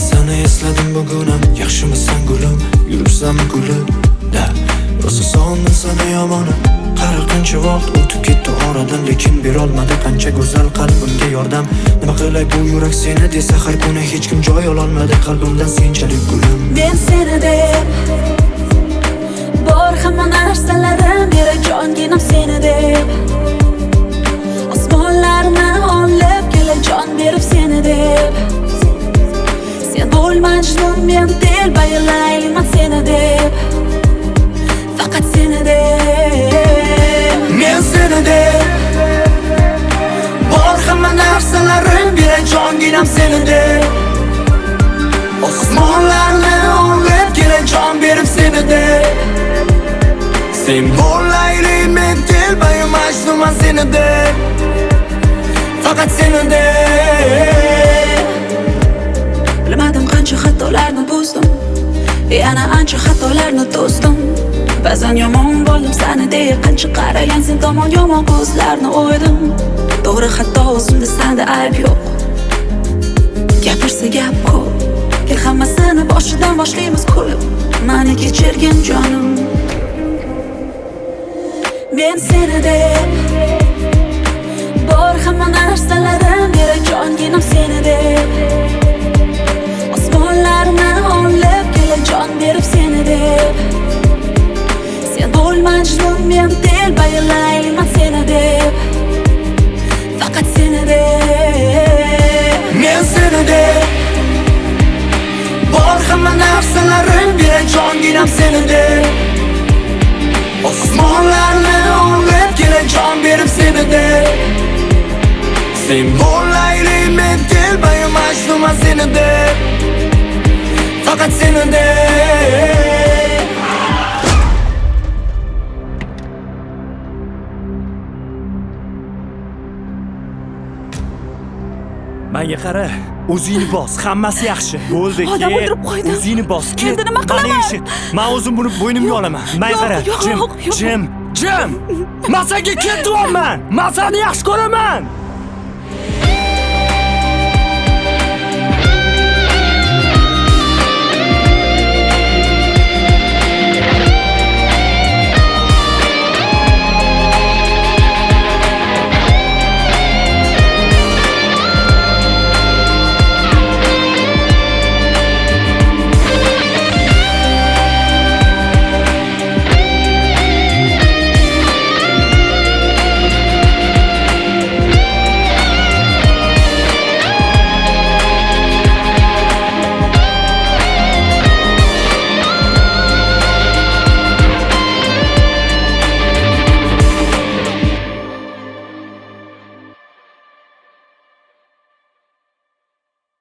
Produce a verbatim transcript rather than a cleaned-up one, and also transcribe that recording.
seni esladim bugunam. Yaxshimisan gulim, yuribsan kulib da. Rosa sog'indim seni yomonim. Qirqinchi volt o'tib ketdi oradan, lekin berolmadi qancha go'zal qalbimga yordam. Nima qilay bu yurak seni desa har kuni hech kim joy ololmadi qalbimdan senchalik gulim. Men seni deb bor hamma narsalarim beri jonginam seni deb. Osmonlarni olib kela jon berib seni deb. Sen bo'l majnun, men telba layliman seni deb. Faqat seni deb. Men seni deb bor hamma narsalarim beri jonginam seni deb. Osmonlarni olib kela jon berib seni deb. Sen bo'l layli, men telba majnunman seni deb. Faqat seni deb. Bilmadim qancha xatolarni buzdim, yana ancha xatolarni to'sdim. Ba'zan yomon bo'ldim seni deb, qancha qaragan sen tomon yomon ko'zlarni o'ydim. To'g'ri, hatto o'zimda senda ayb yo'q. Gapirsa gap ko'p, kel hammasini boshidan boshlaymiz kulib. Mani kechirgin jonim. Men seni deb bor hamma narsalarim beri jonginam seni deb. Osmonlarni olib kela jon berib seni deb. Sen bo'l majnun, men telba layliman seni deb. Faqat seni deb. Men seni deb bor hamma narsalarim beri jonginam seni deb. Osmonlarni olib kela jon berib seni deb. Sen bo'l layli, men telba majnunman seni deb. Faqat seni deb. Menga qara, o'zingni bos, hammasi yaxshi. Bo'ldi, ket. Odam o'ldirib qo'ydim. O'zingni bos, ket. Endi nima qilaman? Mani eshit. Men o'zim buni bo'ynimga olaman. Menga qara, yo'q, jim, yo'q, yo'q. jim, jim. Men senga ket deyapman. Men seni yaxshi ko'raman.